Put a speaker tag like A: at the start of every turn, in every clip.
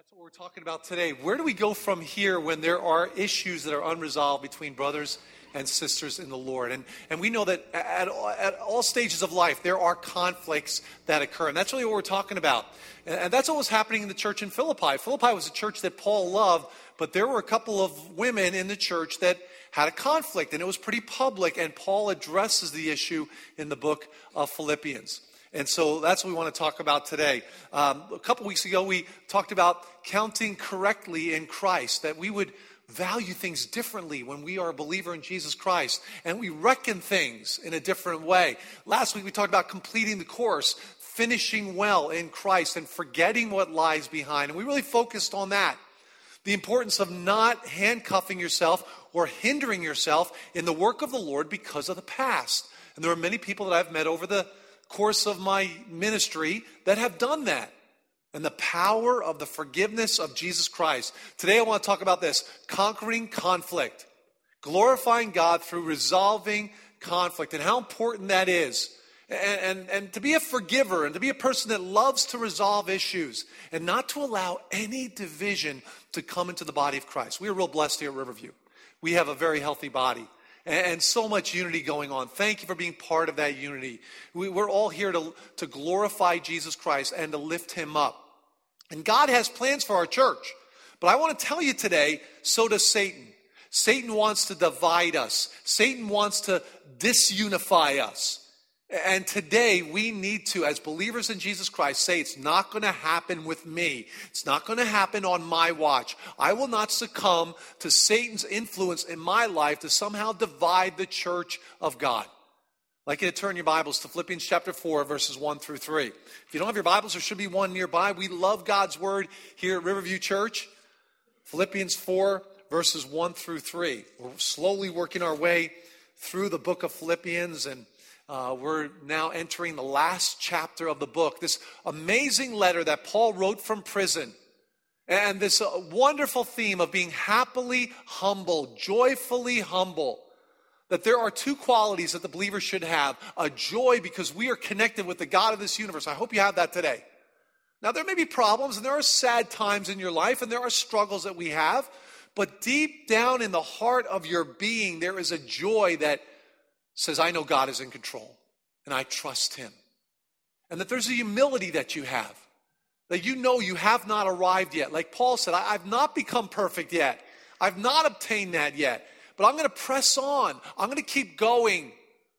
A: That's what we're talking about today. Where do we go from here when there are issues that are unresolved between brothers and sisters in the Lord? And we know that at all stages of life, there are conflicts that occur. And that's really what we're talking about. And that's what was happening in the church in Philippi. Philippi was a church that Paul loved, but there were a couple of women in the church that had a conflict, and it was pretty public. And Paul addresses the issue in the book of Philippians. And so that's what we want to talk about today. A couple weeks ago, we talked about counting correctly in Christ, that we would value things differently when we are a believer in Jesus Christ, and we reckon things in a different way. Last week, we talked about completing the course, finishing well in Christ, and forgetting what lies behind. And we really focused on that. The importance of not handcuffing yourself or hindering yourself in the work of the Lord because of the past. And there are many people that I've met over the course of my ministry that have done that, and the power of the forgiveness of Jesus Christ. Today I want to talk about this: conquering conflict, glorifying God through resolving conflict, and how important that is. And to be a forgiver and to be a person that loves to resolve issues and not to allow any division to come into the body of Christ. We are real blessed here at Riverview. We have a very healthy body. And so much unity going on. Thank you for being part of that unity. We're all here to glorify Jesus Christ and to lift him up. And God has plans for our church. But I want to tell you today, so does Satan. Satan wants to divide us. Satan wants to disunify us. And today we need to, as believers in Jesus Christ, say it's not going to happen with me. It's not going to happen on my watch. I will not succumb to Satan's influence in my life to somehow divide the church of God. I'd like you to turn your Bibles to Philippians chapter 4, verses 1 through 3. If you don't have your Bibles, there should be one nearby. We love God's word here at Riverview Church. Philippians 4, verses 1 through 3. We're slowly working our way through the book of Philippians, and we're now entering the last chapter of the book. This amazing letter that Paul wrote from prison. And this wonderful theme of being happily humble, joyfully humble. That there are two qualities that the believer should have. A joy because we are connected with the God of this universe. I hope you have that today. Now there may be problems and there are sad times in your life and there are struggles that we have. But deep down in the heart of your being, there is a joy that says, I know God is in control, and I trust him. And that there's a humility that you have, that you know you have not arrived yet. Like Paul said, I've not become perfect yet. I've not obtained that yet. But I'm going to press on. I'm going to keep going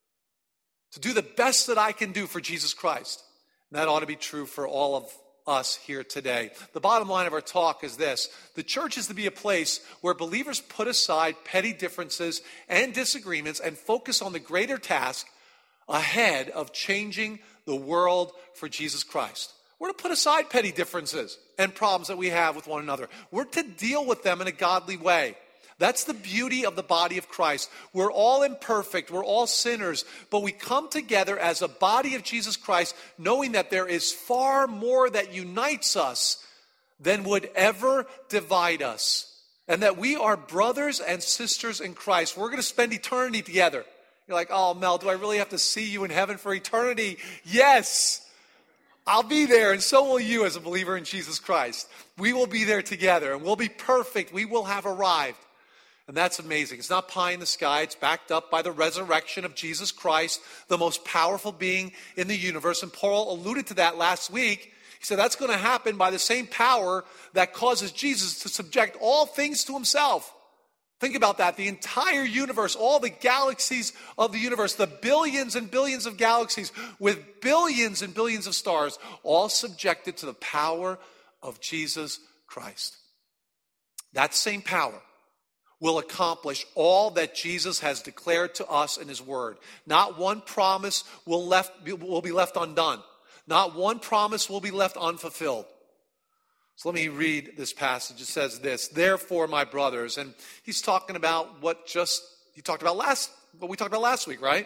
A: to do the best that I can do for Jesus Christ. And that ought to be true for all of us here today. The bottom line of our talk is this: the church is to be a place where believers put aside petty differences and disagreements and focus on the greater task ahead of changing the world for Jesus Christ. We're to put aside petty differences and problems that we have with one another. We're to deal with them in a godly way. That's the beauty of the body of Christ. We're all imperfect. We're all sinners. But we come together as a body of Jesus Christ, knowing that there is far more that unites us than would ever divide us. And that we are brothers and sisters in Christ. We're going to spend eternity together. You're like, oh, Mel, do I really have to see you in heaven for eternity? Yes. I'll be there, and so will you as a believer in Jesus Christ. We will be there together, and we'll be perfect. We will have arrived. And that's amazing. It's not pie in the sky. It's backed up by the resurrection of Jesus Christ, the most powerful being in the universe. And Paul alluded to that last week. He said that's going to happen by the same power that causes Jesus to subject all things to himself. Think about that. The entire universe, all the galaxies of the universe, the billions and billions of galaxies with billions and billions of stars, all subjected to the power of Jesus Christ. That same power will accomplish all that Jesus has declared to us in his word. Not one promise will be left undone. Not one promise will be left unfulfilled. So let me read this passage. It says this: therefore, my brothers, and he's talking about what we talked about last week, right?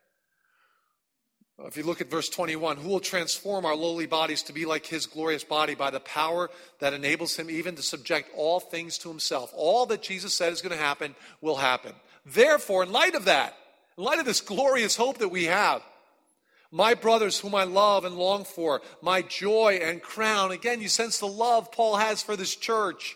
A: If you look at verse 21, who will transform our lowly bodies to be like his glorious body by the power that enables him even to subject all things to himself. All that Jesus said is going to happen will happen. Therefore, in light of that, in light of this glorious hope that we have, My brothers whom I love and long for, my joy and crown. Again, you sense the love Paul has for this church.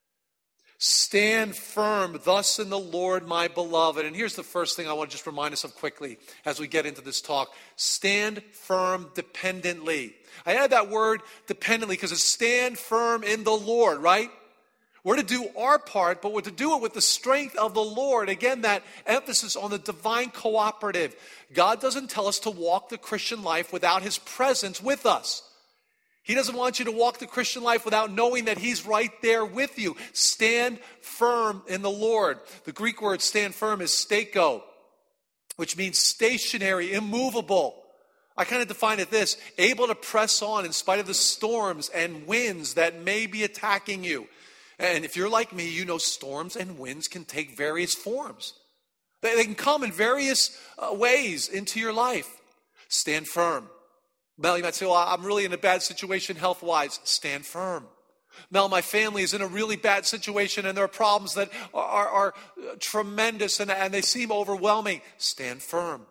A: Stand firm thus in the Lord, my beloved. And here's the first thing I want to just remind us of quickly as we get into this talk. Stand firm dependently. I add that word dependently because it's stand firm in the Lord, right? We're to do our part, but we're to do it with the strength of the Lord. Again, that emphasis on the divine cooperative. God doesn't tell us to walk the Christian life without His presence with us. He doesn't want you to walk the Christian life without knowing that He's right there with you. Stand firm in the Lord. The Greek word stand firm is steko, which means stationary, immovable. I kind of define it this: able to press on in spite of the storms and winds that may be attacking you. And if you're like me, you know storms and winds can take various forms. They can come in various ways into your life. Stand firm. Mel, you might say, well, I'm really in a bad situation health-wise. Stand firm. Mel, my family is in a really bad situation and there are problems that are tremendous and they seem overwhelming. Stand firm.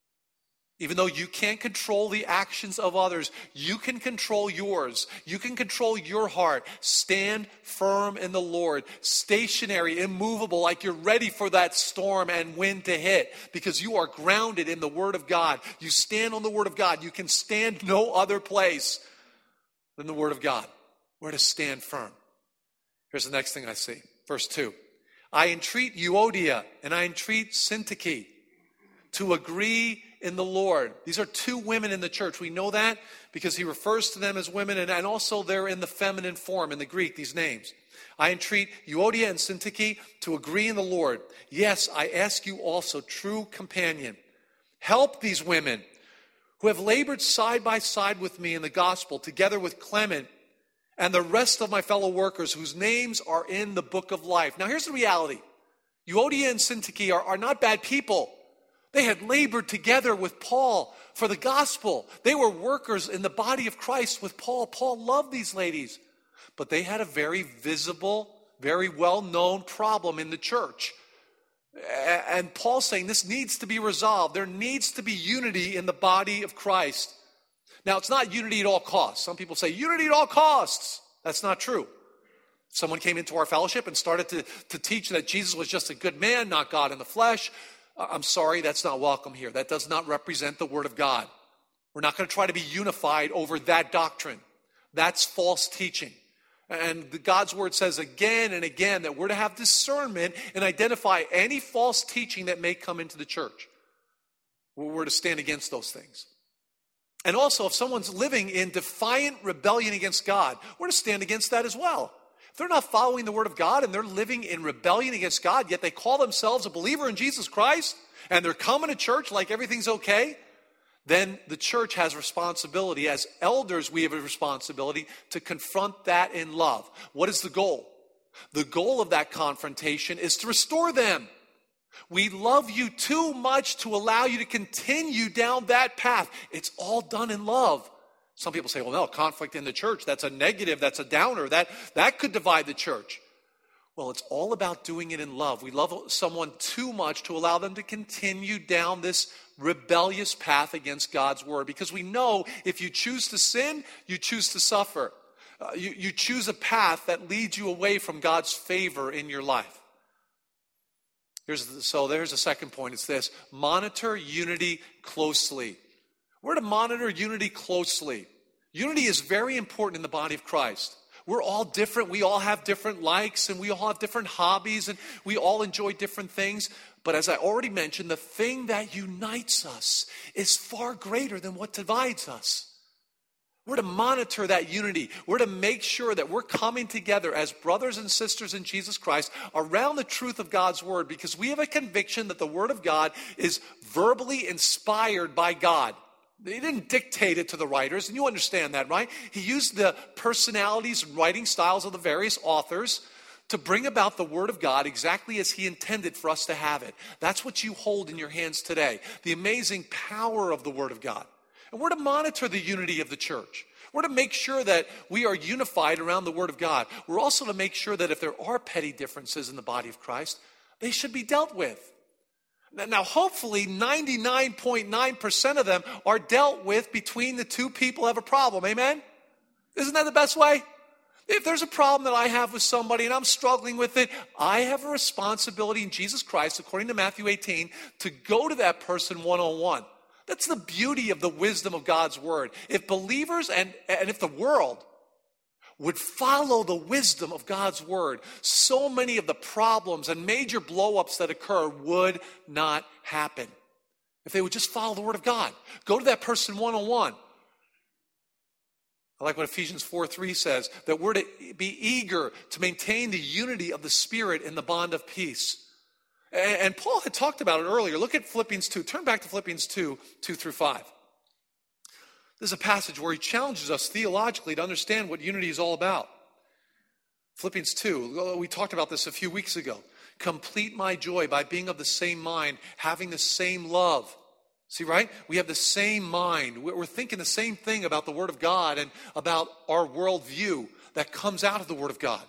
A: Even though you can't control the actions of others, you can control yours. You can control your heart. Stand firm in the Lord. Stationary, immovable, like you're ready for that storm and wind to hit because you are grounded in the Word of God. You stand on the Word of God. You can stand no other place than the Word of God. We're to stand firm. Here's the next thing I see. Verse 2. I entreat Euodia and I entreat Syntyche to agree in the Lord. These are two women in the church. We know that because he refers to them as women, and also they're in the feminine form in the Greek, these names. I entreat Euodia and Syntyche to agree in the Lord. Yes, I ask you also, true companion, help these women who have labored side by side with me in the gospel, together with Clement and the rest of my fellow workers whose names are in the book of life. Now here's the reality. Euodia and Syntyche are not bad people. They had labored together with Paul for the gospel. They were workers in the body of Christ with Paul. Paul loved these ladies. But they had a very visible, very well-known problem in the church. And Paul's saying this needs to be resolved. There needs to be unity in the body of Christ. Now, it's not unity at all costs. Some people say, unity at all costs. That's not true. Someone came into our fellowship and started to teach that Jesus was just a good man, not God in the flesh. I'm sorry, that's not welcome here. That does not represent the Word of God. We're not going to try to be unified over that doctrine. That's false teaching. And God's Word says again and again that we're to have discernment and identify any false teaching that may come into the church. We're to stand against those things. And also, if someone's living in defiant rebellion against God, we're to stand against that as well. If they're not following the Word of God and they're living in rebellion against God, yet they call themselves a believer in Jesus Christ, and they're coming to church like everything's okay, then the church has responsibility. As elders, we have a responsibility to confront that in love. What is the goal? The goal of that confrontation is to restore them. We love you too much to allow you to continue down that path. It's all done in love. Some people say, well, no, conflict in the church, that's a negative, that's a downer, that could divide the church. Well, it's all about doing it in love. We love someone too much to allow them to continue down this rebellious path against God's word. Because we know if you choose to sin, you choose to suffer. You choose a path that leads you away from God's favor in your life. There's a second point. It's this: monitor unity closely. We're to monitor unity closely. Unity is very important in the body of Christ. We're all different. We all have different likes, and we all have different hobbies, and we all enjoy different things. But as I already mentioned, the thing that unites us is far greater than what divides us. We're to monitor that unity. We're to make sure that we're coming together as brothers and sisters in Jesus Christ around the truth of God's word, because we have a conviction that the word of God is verbally inspired by God. He didn't dictate it to the writers, and you understand that, right? He used the personalities and writing styles of the various authors to bring about the word of God exactly as he intended for us to have it. That's what you hold in your hands today, the amazing power of the word of God. And we're to monitor the unity of the church. We're to make sure that we are unified around the word of God. We're also to make sure that if there are petty differences in the body of Christ, they should be dealt with. Now, hopefully, 99.9% of them are dealt with between the two people who have a problem. Amen? Isn't that the best way? If there's a problem that I have with somebody and I'm struggling with it, I have a responsibility in Jesus Christ, according to Matthew 18, to go to that person one-on-one. That's the beauty of the wisdom of God's word. If believers and if the world would follow the wisdom of God's word, so many of the problems and major blow-ups that occur would not happen. If they would just follow the word of God. Go to that person one-on-one. I like what Ephesians 4:3 says, that we're to be eager to maintain the unity of the Spirit in the bond of peace. And Paul had talked about it earlier. Look at Philippians 2. Turn back to Philippians 2:2-5. This is a passage where he challenges us theologically to understand what unity is all about. Philippians 2, we talked about this a few weeks ago. Complete my joy by being of the same mind, having the same love. See, right? We have the same mind. We're thinking the same thing about the Word of God and about our worldview that comes out of the Word of God.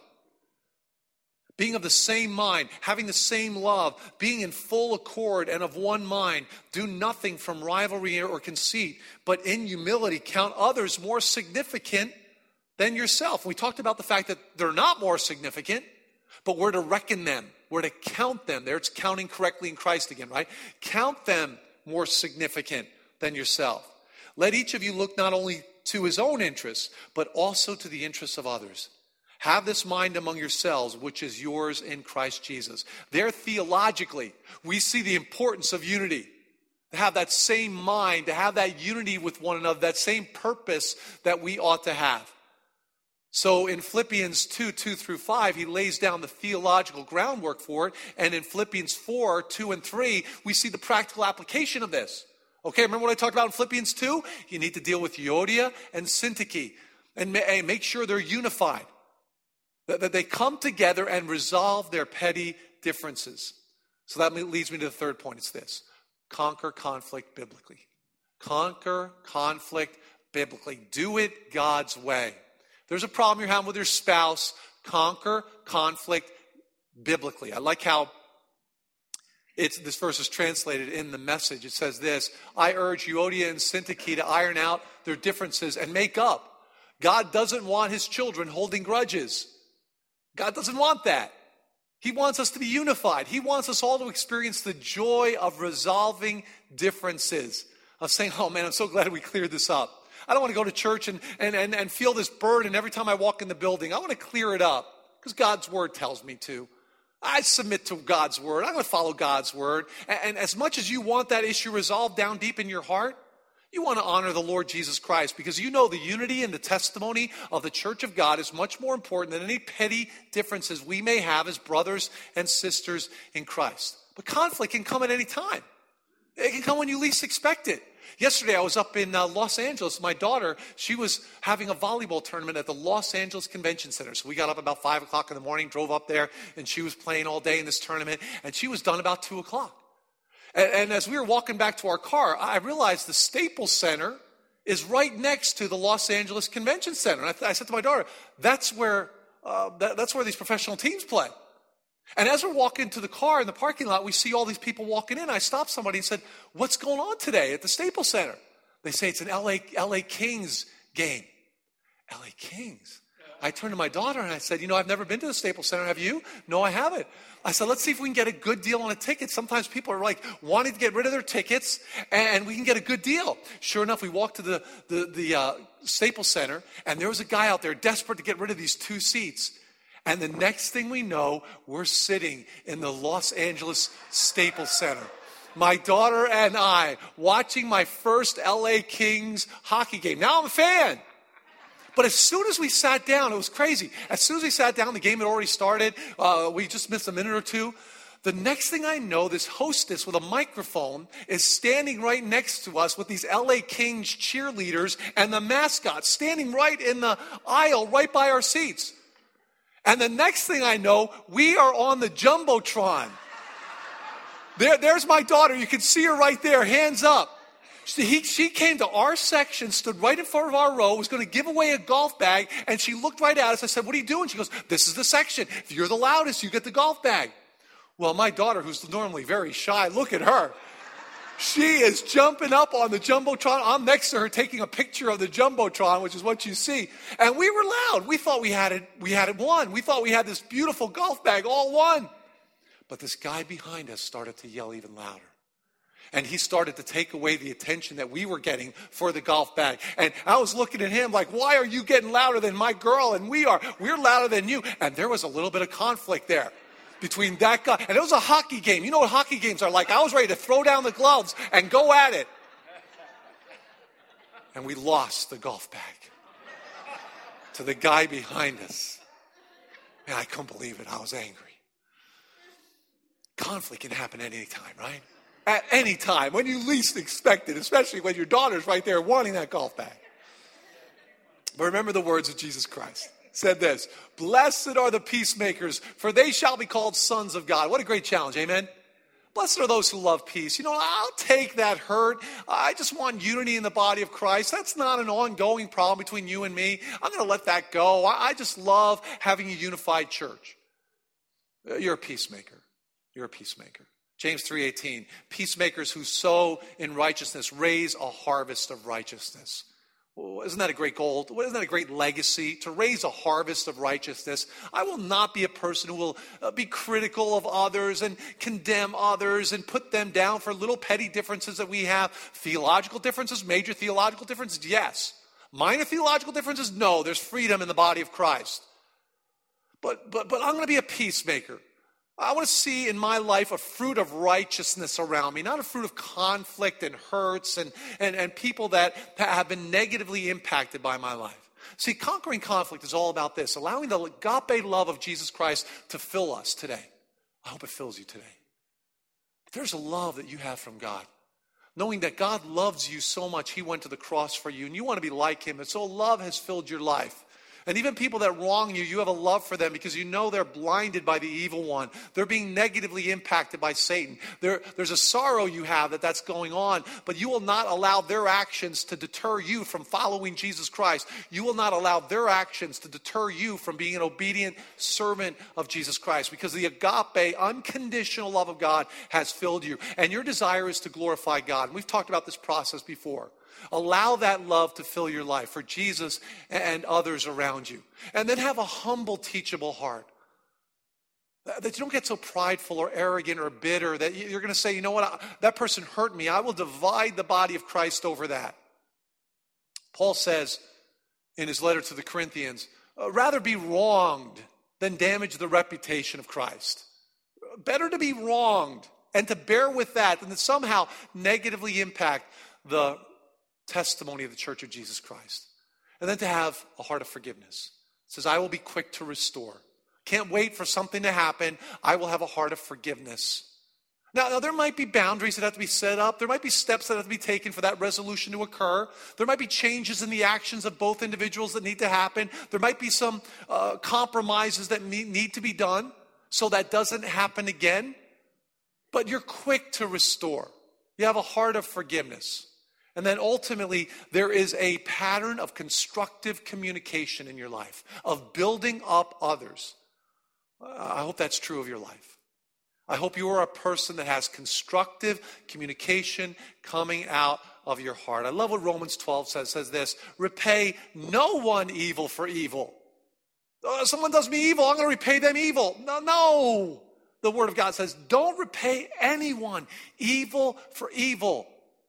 A: Being of the same mind, having the same love, being in full accord and of one mind. Do nothing from rivalry or conceit, but in humility count others more significant than yourself. We talked about the fact that they're not more significant, but we're to reckon them. We're to count them. There it's counting correctly in Christ again, right? Count them more significant than yourself. Let each of you look not only to his own interests, but also to the interests of others. Have this mind among yourselves, which is yours in Christ Jesus. There, theologically, we see the importance of unity. To have that same mind, to have that unity with one another, that same purpose that we ought to have. So in Philippians 2:2-5, he lays down the theological groundwork for it. And in Philippians 4:2-3, we see the practical application of this. Okay, remember what I talked about in Philippians 2? You need to deal with Euodia and Syntyche and make sure they're unified. That they come together and resolve their petty differences. So that leads me to the third point. It's this. Conquer conflict biblically. Conquer conflict biblically. Do it God's way. There's a problem you're having with your spouse. Conquer conflict biblically. I like how this verse is translated in the Message. It says this: I urge Euodia and Syntyche to iron out their differences and make up. God doesn't want his children holding grudges. God doesn't want that. He wants us to be unified. He wants us all to experience the joy of resolving differences. I was saying, oh man, I'm so glad we cleared this up. I don't want to go to church and feel this burden every time I walk in the building. I want to clear it up because God's word tells me to. I submit to God's word. I'm going to follow God's word. And as much as you want that issue resolved down deep in your heart, you want to honor the Lord Jesus Christ because you know the unity and the testimony of the church of God is much more important than any petty differences we may have as brothers and sisters in Christ. But conflict can come at any time. It can come when you least expect it. Yesterday, I was up in Los Angeles. My daughter, she was having a volleyball tournament at the Los Angeles Convention Center. So we got up about 5 o'clock in the morning, drove up there, and she was playing all day in this tournament. And she was done about 2 o'clock. And as we were walking back to our car, I realized the Staples Center is right next to the Los Angeles Convention Center. And I said to my daughter, that's where these professional teams play. And as we're walking to the car in the parking lot, we see all these people walking in. I stopped somebody and said, what's going on today at the Staples Center? They say it's an LA Kings game. LA Kings? I turned to my daughter and I said, I've never been to the Staples Center. Have you? No, I haven't. I said, let's see if we can get a good deal on a ticket. Sometimes people are like wanting to get rid of their tickets and we can get a good deal. Sure enough, we walked to the Staples Center and there was a guy out there desperate to get rid of these 2 seats. And the next thing we know, we're sitting in the Los Angeles Staples Center. My daughter and I watching my first LA Kings hockey game. Now I'm a fan. But as soon as we sat down, it was crazy. As soon as we sat down, the game had already started. We just missed a minute or two. The next thing I know, this hostess with a microphone is standing right next to us with these LA Kings cheerleaders and the mascot standing right in the aisle right by our seats. And the next thing I know, we are on the Jumbotron. There's my daughter. You can see her right there, hands up. She came to our section, stood right in front of our row, was going to give away a golf bag, and she looked right at us. I said, what are you doing? She goes, this is the section. If you're the loudest, you get the golf bag. Well, my daughter, who's normally very shy, look at her. She is jumping up on the Jumbotron. I'm next to her taking a picture of the Jumbotron, which is what you see. And we were loud. We thought we had it won. We thought we had this beautiful golf bag all won. But this guy behind us started to yell even louder. And he started to take away the attention that we were getting for the golf bag. And I was looking at him like, why are you getting louder than my girl? And we're louder than you. And there was a little bit of conflict there between that guy. And it was a hockey game. You know what hockey games are like? I was ready to throw down the gloves and go at it. And we lost the golf bag to the guy behind us. Man, I couldn't believe it. I was angry. Conflict can happen at any time, right? At any time, when you least expect it, especially when your daughter's right there wanting that golf bag. But remember the words of Jesus Christ. Said this, blessed are the peacemakers, for they shall be called sons of God. What a great challenge, amen? Blessed are those who love peace. You know, I'll take that hurt. I just want unity in the body of Christ. That's not an ongoing problem between you and me. I'm going to let that go. I just love having a unified church. You're a peacemaker. You're a peacemaker. James 3:18, peacemakers who sow in righteousness raise a harvest of righteousness. Well, isn't that a great goal? Isn't that a great legacy? To raise a harvest of righteousness. I will not be a person who will be critical of others and condemn others and put them down for little petty differences that we have. Theological differences, major theological differences, yes. Minor theological differences, no. There's freedom in the body of Christ. But I'm going to be a peacemaker. I want to see in my life a fruit of righteousness around me, not a fruit of conflict and hurts and people that have been negatively impacted by my life. See, conquering conflict is all about this, allowing the agape love of Jesus Christ to fill us today. I hope it fills you today. There's a love that you have from God. Knowing that God loves you so much, he went to the cross for you, and you want to be like him, and so love has filled your life. And even people that wrong you, you have a love for them because you know they're blinded by the evil one. They're being negatively impacted by Satan. There's a sorrow you have that's going on, but you will not allow their actions to deter you from following Jesus Christ. You will not allow their actions to deter you from being an obedient servant of Jesus Christ because the agape, unconditional love of God has filled you. And your desire is to glorify God. And we've talked about this process before. Allow that love to fill your life for Jesus and others around you. And then have a humble, teachable heart. That you don't get so prideful or arrogant or bitter that you're going to say, you know what, that person hurt me. I will divide the body of Christ over that. Paul says in his letter to the Corinthians, rather be wronged than damage the reputation of Christ. Better to be wronged and to bear with that than to somehow negatively impact the testimony of the Church of Jesus Christ. And then to have a heart of forgiveness. It says, I will be quick to restore. Can't wait for something to happen. I will have a heart of forgiveness. Now, there might be boundaries that have to be set up. There might be steps that have to be taken for that resolution to occur. There might be changes in the actions of both individuals that need to happen. There might be some compromises that need to be done so that doesn't happen again. But you're quick to restore. You have a heart of forgiveness. And then ultimately, there is a pattern of constructive communication in your life, of building up others. I hope that's true of your life. I hope you are a person that has constructive communication coming out of your heart. I love what Romans 12 says. It says this, repay no one evil for evil. Someone does me evil, I'm going to repay them evil. No. The Word of God says, don't repay anyone evil for evil.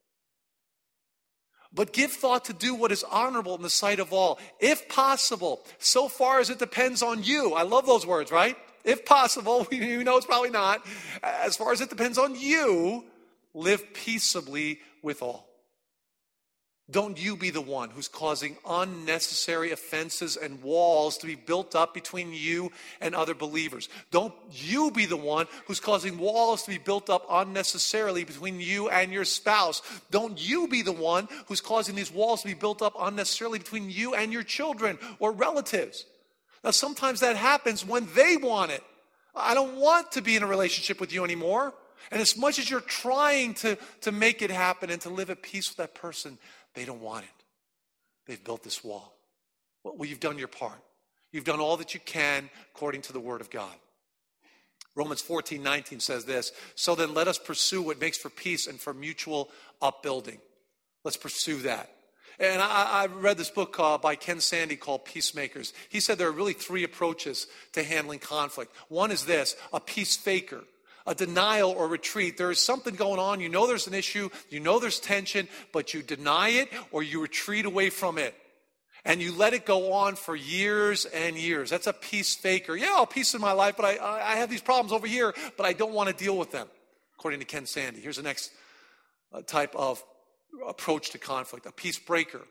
A: But give thought to do what is honorable in the sight of all. If possible, so far as it depends on you. I love those words, right? If possible, you know it's probably not. As far as it depends on you, live peaceably with all. Don't you be the one who's causing unnecessary offenses and walls to be built up between you and other believers. Don't you be the one who's causing walls to be built up unnecessarily between you and your spouse. Don't you be the one who's causing these walls to be built up unnecessarily between you and your children or relatives. Now, sometimes that happens when they want it. I don't want to be in a relationship with you anymore. And as much as you're trying to make it happen and to live at peace with that person, they don't want it. They've built this wall. Well, you've done your part. You've done all that you can according to the Word of God. Romans 14:19 says this, so then let us pursue what makes for peace and for mutual upbuilding. Let's pursue that. And I read this book by Ken Sandy called Peacemakers. He said there are really three approaches to handling conflict. One is this, a peace faker, a denial or retreat. There is something going on. You know there's an issue. You know there's tension, but you deny it or you retreat away from it. And you let it go on for years and years. That's a peace faker. Yeah, I'll peace in my life, but I have these problems over here, but I don't want to deal with them, according to Ken Sandy. Here's the next type of approach to conflict, a peace breaker.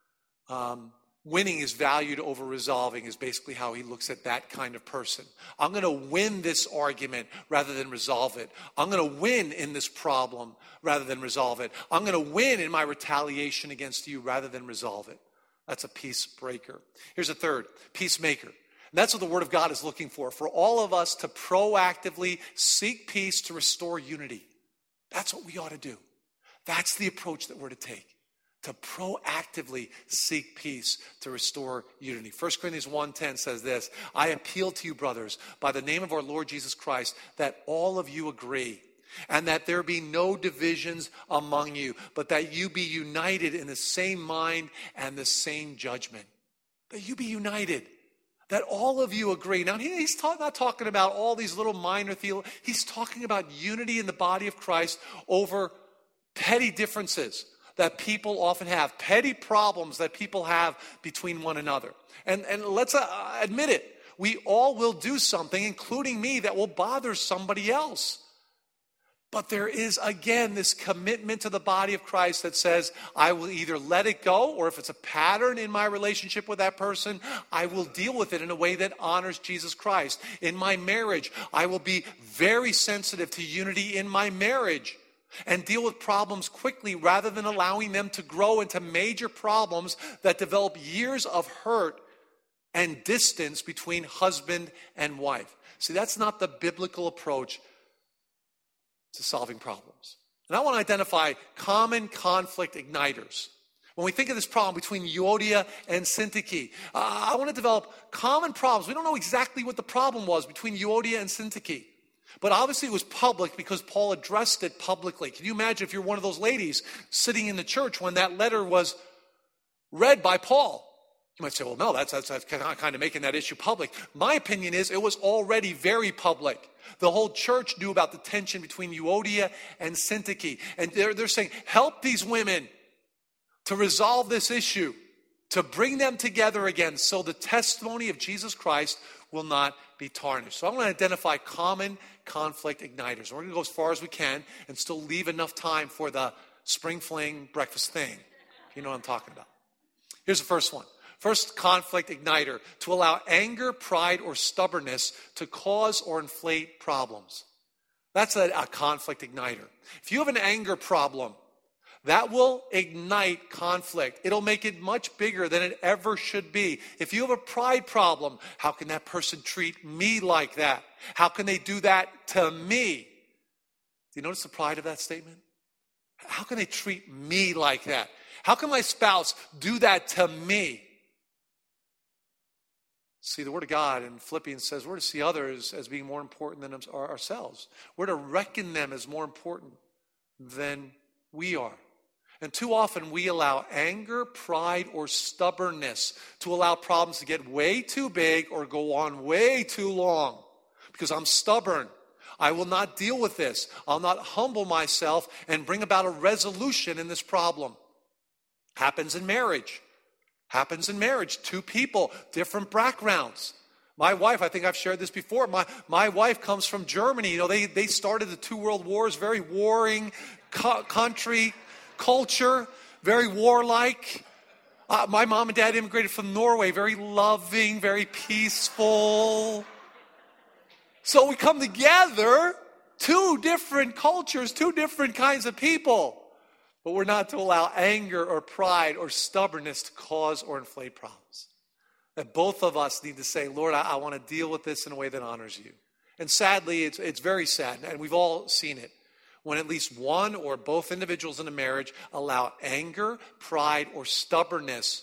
A: Winning is valued over resolving is basically how he looks at that kind of person. I'm going to win this argument rather than resolve it. I'm going to win in this problem rather than resolve it. I'm going to win in my retaliation against you rather than resolve it. That's a peace breaker. Here's a third, peacemaker. And that's what the Word of God is looking for all of us to proactively seek peace to restore unity. That's what we ought to do. That's the approach that we're to take, to proactively seek peace to restore unity. 1 Corinthians 1:10 says this, I appeal to you, brothers, by the name of our Lord Jesus Christ, that all of you agree, and that there be no divisions among you, but that you be united in the same mind and the same judgment. That you be united. That all of you agree. Now, he's not talking about all these little minor theologies. He's talking about unity in the body of Christ over petty differences that people often have. Petty problems that people have between one another. And let's admit it. We all will do something, including me, that will bother somebody else. But there is, again, this commitment to the body of Christ that says, I will either let it go, or if it's a pattern in my relationship with that person, I will deal with it in a way that honors Jesus Christ. In my marriage, I will be very sensitive to unity in my marriage and deal with problems quickly rather than allowing them to grow into major problems that develop years of hurt and distance between husband and wife. See, that's not the biblical approach to solving problems. And I want to identify common conflict igniters. When we think of this problem between Euodia and Syntyche, I want to develop common problems. We don't know exactly what the problem was between Euodia and Syntyche, but obviously it was public because Paul addressed it publicly. Can you imagine if you're one of those ladies sitting in the church when that letter was read by Paul? You might say, well, no, that's kind of making that issue public. My opinion is it was already very public. The whole church knew about the tension between Euodia and Syntyche. And they're saying, help these women to resolve this issue, to bring them together again so the testimony of Jesus Christ will not be tarnished. So I want to identify common conflict igniters. We're going to go as far as we can and still leave enough time for the spring fling breakfast thing. You know what I'm talking about. Here's the first one. First conflict igniter, to allow anger, pride, or stubbornness to cause or inflate problems. That's a conflict igniter. If you have an anger problem, that will ignite conflict. It'll make it much bigger than it ever should be. If you have a pride problem, how can that person treat me like that? How can they do that to me? Do you notice the pride of that statement? How can they treat me like that? How can my spouse do that to me? See, the Word of God in Philippians says we're to see others as being more important than ourselves. We're to reckon them as more important than we are. And too often we allow anger, pride, or stubbornness to allow problems to get way too big or go on way too long. Because I'm stubborn. I will not deal with this. I'll not humble myself and bring about a resolution in this problem. Happens in marriage. Happens in marriage. Two people, different backgrounds. My wife, I think I've shared this before. My wife comes from Germany. You know, they started the 2 world wars, very warring country, culture, very warlike. My mom and dad immigrated from Norway, very loving, very peaceful. So we come together, 2 different cultures, 2 different kinds of people. But we're not to allow anger or pride or stubbornness to cause or inflate problems. That both of us need to say, Lord, I want to deal with this in a way that honors you. And sadly, it's very sad, and we've all seen it, when at least one or both individuals in a marriage allow anger, pride, or stubbornness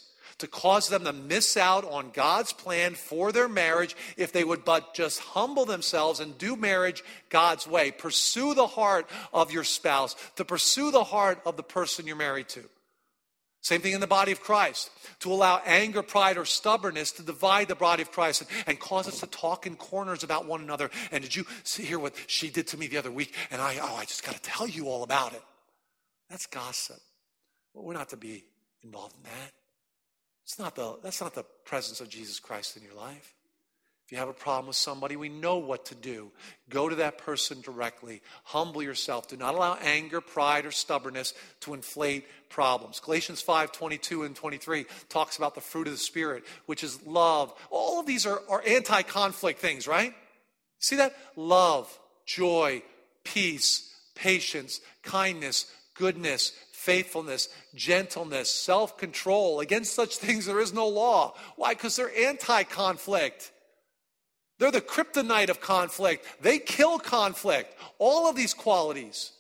A: to cause them to miss out on God's plan for their marriage if they would but just humble themselves and do marriage God's way. Pursue the heart of your spouse, to pursue the heart of the person you're married to. Same thing in the body of Christ, to allow anger, pride, or stubbornness to divide the body of Christ and cause us to talk in corners about one another. And did you hear what she did to me the other week? And I just got to tell you all about it. That's gossip. Well, we're not to be involved in that. That's not the presence of Jesus Christ in your life. If you have a problem with somebody, we know what to do. Go to that person directly. Humble yourself. Do not allow anger, pride, or stubbornness to inflate problems. Galatians 5:22 and 23 talks about the fruit of the Spirit, which is love. All of these are anti-conflict things, right? See that? Love, joy, peace, patience, kindness, goodness, faithfulness, gentleness, self-control. Against such things there is no law. Why? Because they're anti-conflict. They're the kryptonite of conflict. They kill conflict. All of these qualities.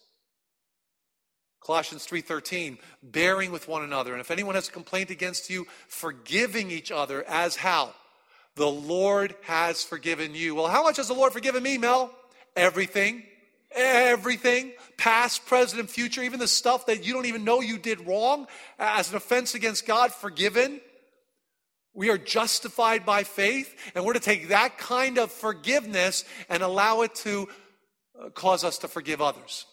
A: Colossians 3:13, bearing with one another. And if anyone has a complaint against you, forgiving each other as how? The Lord has forgiven you. Well, how much has the Lord forgiven me, Mel? Everything. Everything. Past, present, and future. Even the stuff that you don't even know you did wrong as an offense against God, forgiven. We are justified by faith, and we're to take that kind of forgiveness and allow it to cause us to forgive others.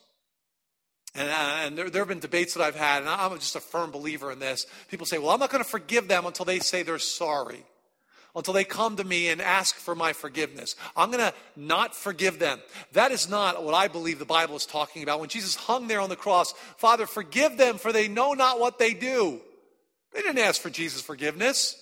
A: And there have been debates that I've had, and I'm just a firm believer in this. People say, well, I'm not going to forgive them until they say they're sorry, until they come to me and ask for my forgiveness. I'm going to not forgive them. That is not what I believe the Bible is talking about. When Jesus hung there on the cross, Father, forgive them, for they know not what they do. They didn't ask for Jesus' forgiveness.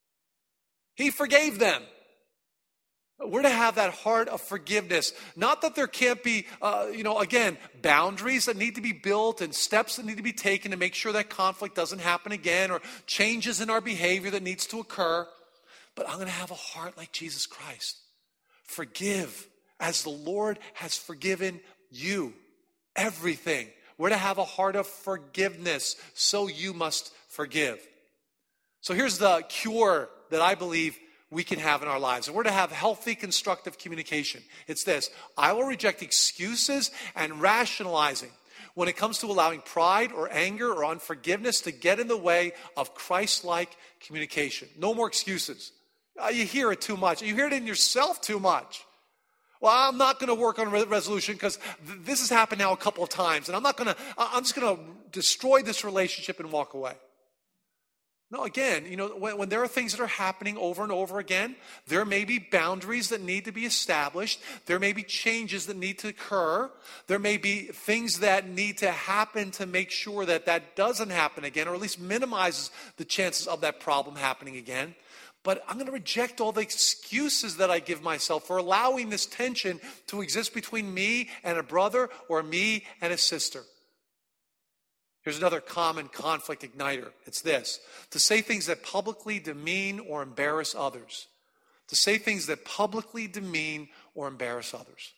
A: He forgave them. We're to have that heart of forgiveness. Not that there can't be, again, boundaries that need to be built and steps that need to be taken to make sure that conflict doesn't happen again, or changes in our behavior that needs to occur. But I'm going to have a heart like Jesus Christ. Forgive as the Lord has forgiven you. Everything. We're to have a heart of forgiveness, so you must forgive. So here's the cure that I believe we can have in our lives. And we're to have healthy, constructive communication. It's this: I will reject excuses and rationalizing when it comes to allowing pride or anger or unforgiveness to get in the way of Christ-like communication. No more excuses. You hear it too much. You hear it in yourself too much. Well, I'm not going to work on a resolution because this has happened now a couple of times, and I'm just going to destroy this relationship and walk away. No, again, when there are things that are happening over and over again, there may be boundaries that need to be established. There may be changes that need to occur. There may be things that need to happen to make sure that that doesn't happen again, or at least minimizes the chances of that problem happening again. But I'm going to reject all the excuses that I give myself for allowing this tension to exist between me and a brother or me and a sister. Here's another common conflict igniter. It's this: to say things that publicly demean or embarrass others. To say things that publicly demean or embarrass others.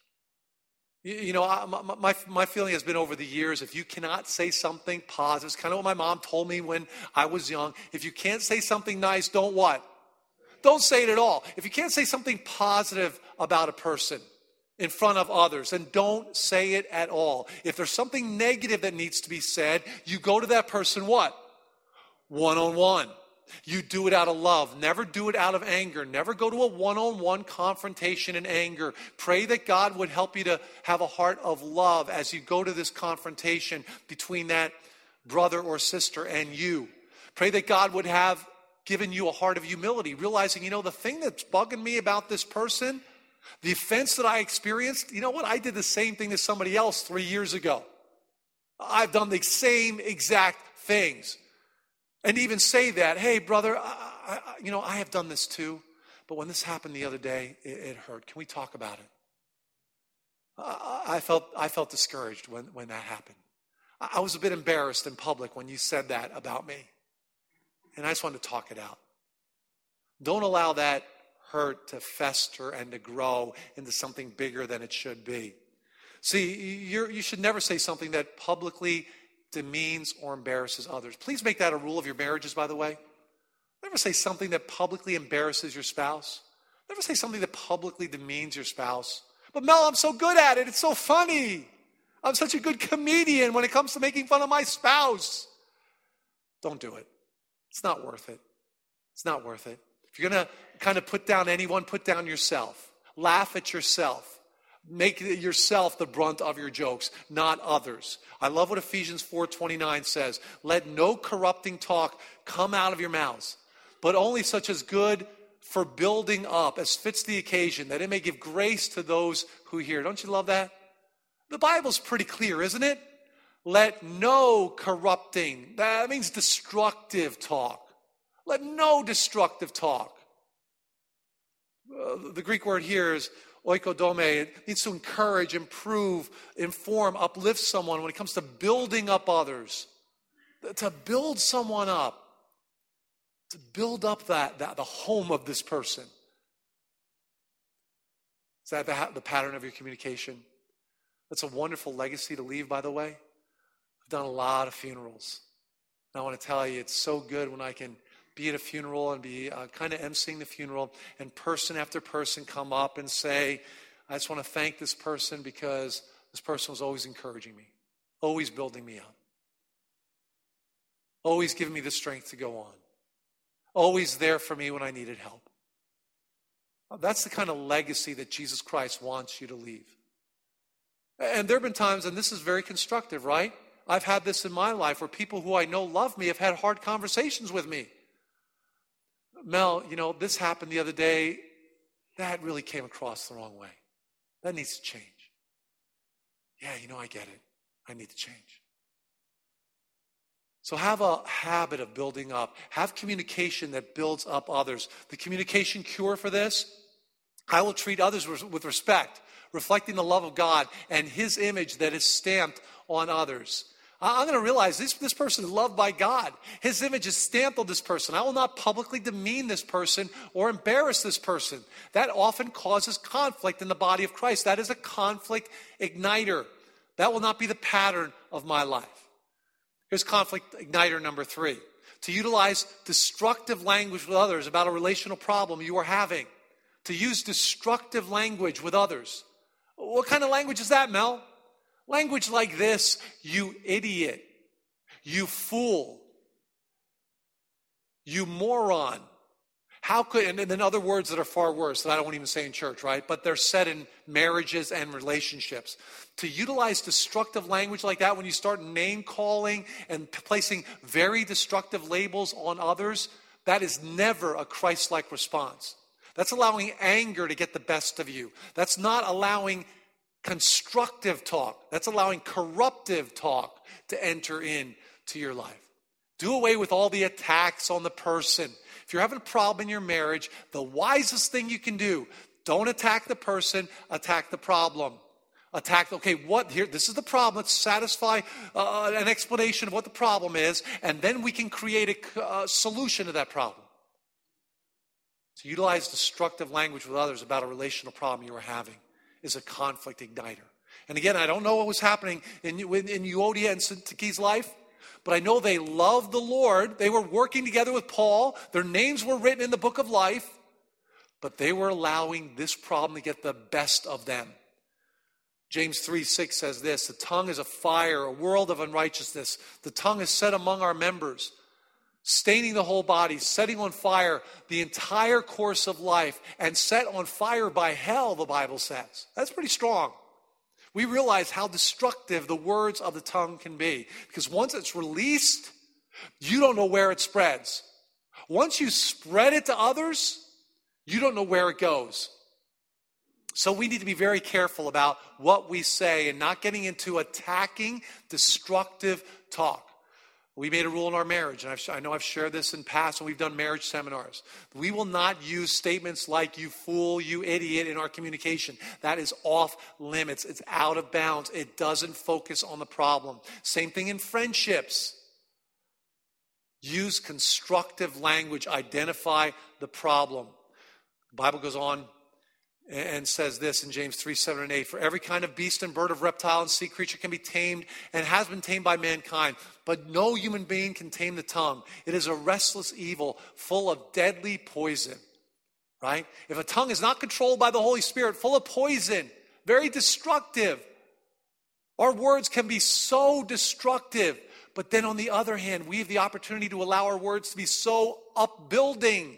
A: My feeling has been over the years, if you cannot say something positive, it's kind of what my mom told me when I was young. If you can't say something nice, don't what? Don't say it at all. If you can't say something positive about a person in front of others, and don't say it at all. If there's something negative that needs to be said, you go to that person what? One-on-one. You do it out of love. Never do it out of anger. Never go to a one-on-one confrontation in anger. Pray that God would help you to have a heart of love as you go to this confrontation between that brother or sister and you. Pray that God would have given you a heart of humility, realizing, the thing that's bugging me about this person, the offense that I experienced, you know what? I did the same thing to somebody else 3 years ago. I've done the same exact things. And even say that, hey, brother, I have done this too. But when this happened the other day, it hurt. Can we talk about it? I felt discouraged when that happened. I was a bit embarrassed in public when you said that about me. And I just wanted to talk it out. Don't allow that hurt to fester and to grow into something bigger than it should be. See, you should never say something that publicly demeans or embarrasses others. Please make that a rule of your marriages, by the way. Never say something that publicly embarrasses your spouse. Never say something that publicly demeans your spouse. But Mel, I'm so good at it. It's so funny. I'm such a good comedian when it comes to making fun of my spouse. Don't do it. It's not worth it. It's not worth it. If you're going to kind of put down anyone, put down yourself. Laugh at yourself. Make yourself the brunt of your jokes, not others. I love what Ephesians 4:29 says. Let no corrupting talk come out of your mouths, but only such as good for building up, as fits the occasion, that it may give grace to those who hear. Don't you love that? The Bible's pretty clear, isn't it? Let no corrupting, that means destructive talk. Let no destructive talk. The Greek word here is oikodome. It means to encourage, improve, inform, uplift someone when it comes to building up others. To build someone up. To build up the home of this person. Is that the pattern of your communication? That's a wonderful legacy to leave, by the way. I've done a lot of funerals. And I want to tell you, it's so good when I can be at a funeral and be kind of emceeing the funeral, and person after person come up and say, I just want to thank this person because this person was always encouraging me, always building me up, always giving me the strength to go on, always there for me when I needed help. That's the kind of legacy that Jesus Christ wants you to leave. And there have been times, and this is very constructive, right? I've had this in my life where people who I know love me have had hard conversations with me. Mel, this happened the other day. That really came across the wrong way. That needs to change. Yeah, I get it. I need to change. So have a habit of building up. Have communication that builds up others. The communication cure for this, I will treat others with respect, reflecting the love of God and His image that is stamped on others. I'm going to realize this person is loved by God. His image is stamped on this person. I will not publicly demean this person or embarrass this person. That often causes conflict in the body of Christ. That is a conflict igniter. That will not be the pattern of my life. Here's conflict igniter number 3. To utilize destructive language with others about a relational problem you are having. To use destructive language with others. What kind of language is that, Mel? Language like this: you idiot, you fool, you moron. How could, and then other words that are far worse that I don't even say in church, right? But they're said in marriages and relationships. To utilize destructive language like that when you start name calling and placing very destructive labels on others, that is never a Christ-like response. That's allowing anger to get the best of you. That's not allowing constructive talk. That's allowing corruptive talk to enter into your life. Do away with all the attacks on the person. If you're having a problem in your marriage, the wisest thing you can do, don't attack the person, attack the problem. This is the problem. Let's satisfy an explanation of what the problem is, and then we can create a solution to that problem. To utilize destructive language with others about a relational problem you are having is a conflict igniter. And again, I don't know what was happening in Euodia and Syntyche's life, but I know they loved the Lord. They were working together with Paul. Their names were written in the book of life, but they were allowing this problem to get the best of them. James 3:6 says this: the tongue is a fire, a world of unrighteousness. The tongue is set among our members, staining the whole body, setting on fire the entire course of life, and set on fire by hell, the Bible says. That's pretty strong. We realize how destructive the words of the tongue can be, because once it's released, you don't know where it spreads. Once you spread it to others, you don't know where it goes. So we need to be very careful about what we say and not getting into attacking, destructive talk. We made a rule in our marriage, and I know I've shared this in past when we've done marriage seminars. We will not use statements like "you fool," "you idiot" in our communication. That is off limits. It's out of bounds. It doesn't focus on the problem. Same thing in friendships. Use constructive language. Identify the problem. The Bible goes on and says this in James 3, 7, and 8. For every kind of beast and bird, of reptile and sea creature can be tamed and has been tamed by mankind. But no human being can tame the tongue. It is a restless evil full of deadly poison. Right? If a tongue is not controlled by the Holy Spirit, full of poison, very destructive. Our words can be so destructive. But then on the other hand, we have the opportunity to allow our words to be so upbuilding,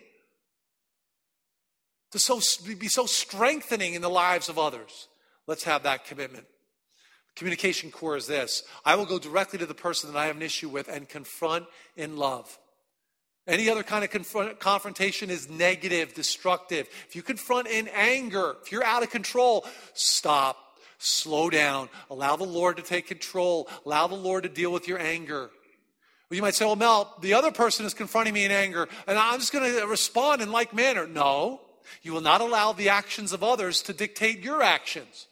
A: to be so strengthening in the lives of others. Let's have that commitment. Communication core is this: I will go directly to the person that I have an issue with and confront in love. Any other kind of confrontation is negative, destructive. If you confront in anger, if you're out of control, stop, slow down, allow the Lord to take control, allow the Lord to deal with your anger. Well, you might say, well, Mel, the other person is confronting me in anger, and I'm just going to respond in like manner. No, you will not allow the actions of others to dictate your actions.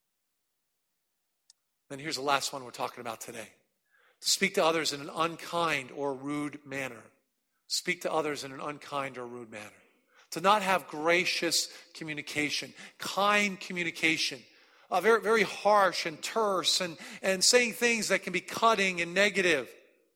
A: Then here's the last one we're talking about today. To speak to others in an unkind or rude manner. Speak to others in an unkind or rude manner. To not have gracious communication, kind communication, very, very harsh and terse and saying things that can be cutting and negative.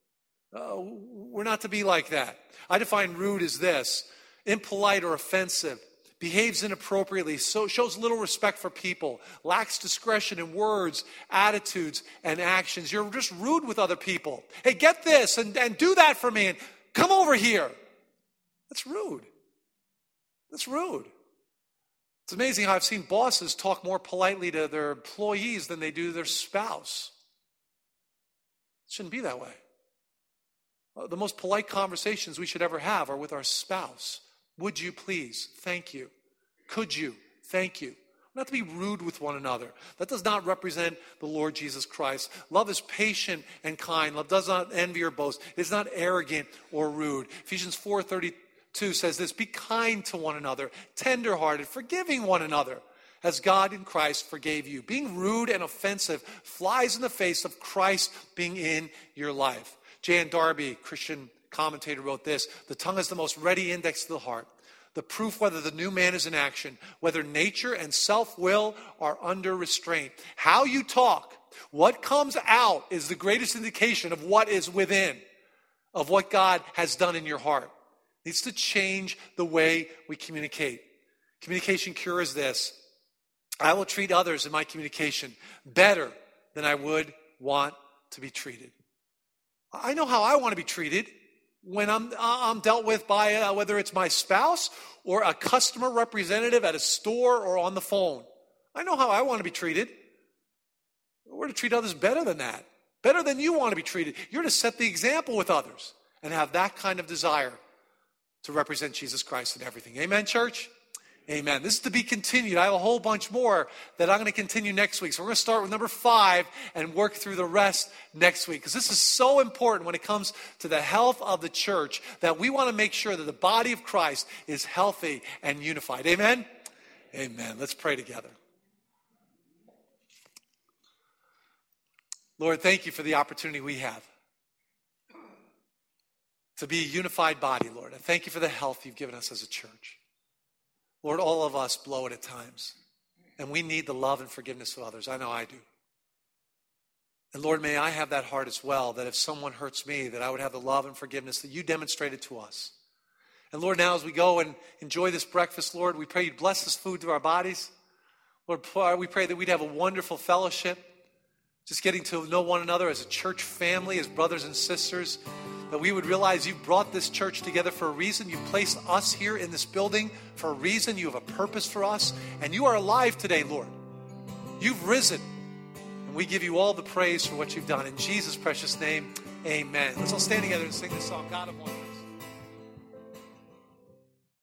A: We're not to be like that. I define rude as this: impolite or offensive, behaves inappropriately, so shows little respect for people, lacks discretion in words, attitudes, and actions. You're just rude with other people. Hey, get this and do that for me, and come over here. That's rude. That's rude. It's amazing how I've seen bosses talk more politely to their employees than they do their spouse. It shouldn't be that way. The most polite conversations we should ever have are with our spouse. Would you please? Thank you. Could you? Thank you. Not to be rude with one another. That does not represent the Lord Jesus Christ. Love is patient and kind. Love does not envy or boast. It is not arrogant or rude. Ephesians 4:32 says this: be kind to one another, tenderhearted, forgiving one another, as God in Christ forgave you. Being rude and offensive flies in the face of Christ being in your life. Jan Darby, Christian commentator, wrote this: the tongue is the most ready index to the heart, the proof whether the new man is in action, whether nature and self-will are under restraint. How you talk, what comes out, is the greatest indication of what is within, of what God has done in your heart. It needs to change the way we communicate. Communication cure is this: I will treat others in my communication better than I would want to be treated. I know how I want to be treated when I'm dealt with by whether it's my spouse or a customer representative at a store or on the phone. I know how I want to be treated. We're to treat others better than that, better than you want to be treated. You're to set the example with others and have that kind of desire to represent Jesus Christ in everything. Amen, church? Amen. This is to be continued. I have a whole bunch more that I'm going to continue next week. So we're going to start with number 5 and work through the rest next week. Because this is so important when it comes to the health of the church, that we want to make sure that the body of Christ is healthy and unified. Amen? Amen. Let's pray together. Lord, thank you for the opportunity we have to be a unified body, Lord. I thank you for the health you've given us as a church. Lord, all of us blow it at times, and we need the love and forgiveness of others. I know I do. And Lord, may I have that heart as well, that if someone hurts me, that I would have the love and forgiveness that you demonstrated to us. And Lord, now as we go and enjoy this breakfast, Lord, we pray you'd bless this food to our bodies. Lord, we pray that we'd have a wonderful fellowship, just getting to know one another as a church family, as brothers and sisters, that we would realize you've brought this church together for a reason. You've placed us here in this building for a reason. You have a purpose for us, and you are alive today, Lord. You've risen, and we give you all the praise for what you've done. In Jesus' precious name, amen. Let's all stand together and sing this song, God of Wonders.